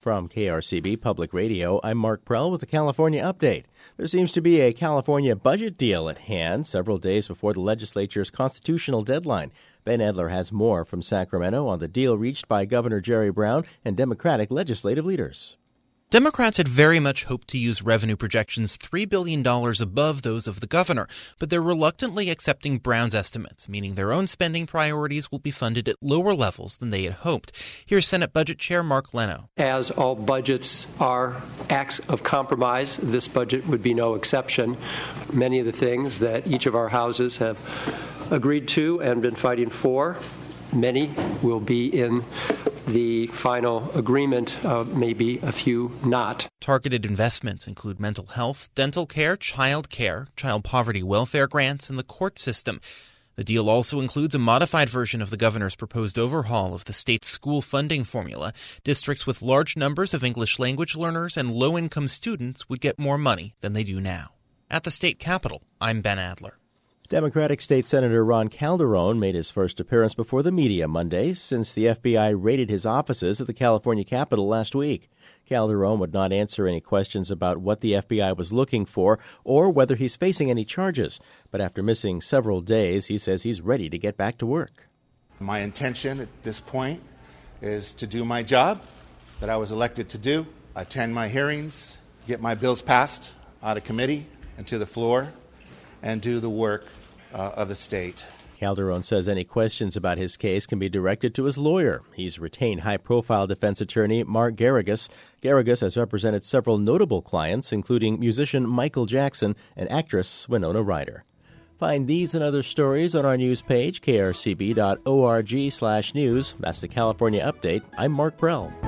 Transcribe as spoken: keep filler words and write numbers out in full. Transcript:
From K R C B Public Radio, I'm Mark Prell with the California Update. There seems to be a California budget deal at hand several days before the legislature's constitutional deadline. Ben Edler has more from Sacramento on the deal reached by Governor Jerry Brown and Democratic legislative leaders. Democrats had very much hoped to use revenue projections three billion dollars above those of the governor, but they're reluctantly accepting Brown's estimates, meaning their own spending priorities will be funded at lower levels than they had hoped. Here's Senate Budget Chair Mark Leno. As all budgets are acts of compromise, this budget would be no exception. Many of the things that each of our houses have agreed to and been fighting for, many will be in the final agreement, uh, maybe a few not. Targeted investments include mental health, dental care, child care, child poverty welfare grants, and the court system. The deal also includes a modified version of the governor's proposed overhaul of the state's school funding formula. Districts with large numbers of English language learners and low-income students would get more money than they do now. At the state capitol, I'm Ben Adler. Democratic State Senator Ron Calderon made his first appearance before the media Monday since the F B I raided his offices at the California Capitol last week. Calderon would not answer any questions about what the F B I was looking for or whether he's facing any charges. But after missing several days, he says he's ready to get back to work. My intention at this point is to do my job that I was elected to do, attend my hearings, get my bills passed out of committee and to the floor, and do the work uh, of the state. Calderon says any questions about his case can be directed to his lawyer. He's retained high-profile defense attorney Mark Garrigus. Garrigus has represented several notable clients, including musician Michael Jackson and actress Winona Ryder. Find these and other stories on our news page, k r c b dot org slash news. That's the California Update. I'm Mark Prell.